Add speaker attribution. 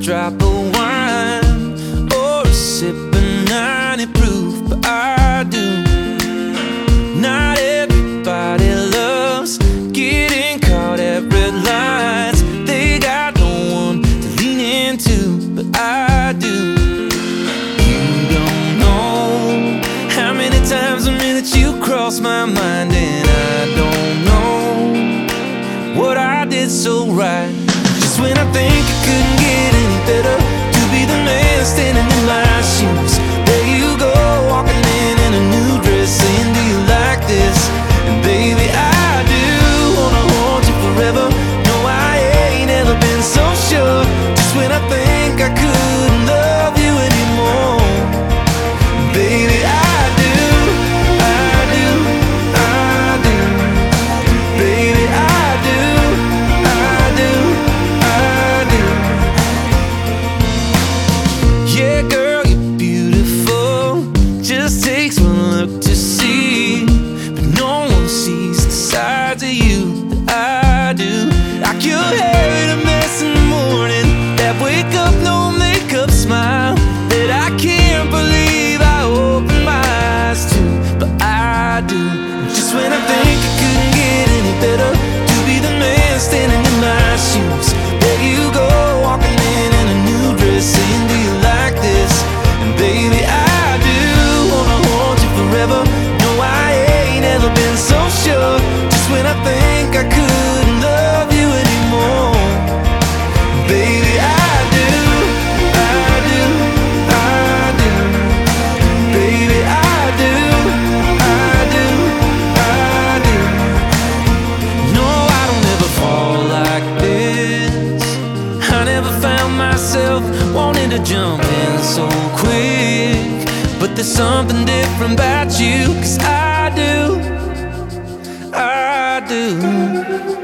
Speaker 1: drop of wine or a sip of 90 proof, but I do. Not everybody loves getting caught at red lights. They got no one to lean into, but I do. You don't know how many times a minute you cross my mind, and I don't know what I did so right. Just when I think it couldn't get any better, to be the man standing in my shoes, there you go, walking in a new dress, saying, do you like this? And baby, I do wanna hold you forever. No, I ain't ever been so sure. Just when I think I couldn't love you anymore, baby, I do, I do, I do. Baby, I do, I do, I do. Yeah, girl, you're beautiful. Just takes one look to see, but no one sees the sides of you that I do. Like your hair in a mess in the morning, that wake up, no makeup smile that I can't believe I opened my eyes to, but I do. Just when I think it couldn't get any better, to be the man standing in my shoes, there you go, walking in a new dress, saying, do you like this? And baby, I do wanna hold you forever. No, I ain't ever been so sure. Just when I think I couldn't love you anymore, baby, I do, I do, I do. Baby, I do, I do, I do. No, I don't ever fall like this. I never found myself wanting to jump in so quick, but there's something different about you, 'cause I do, I do.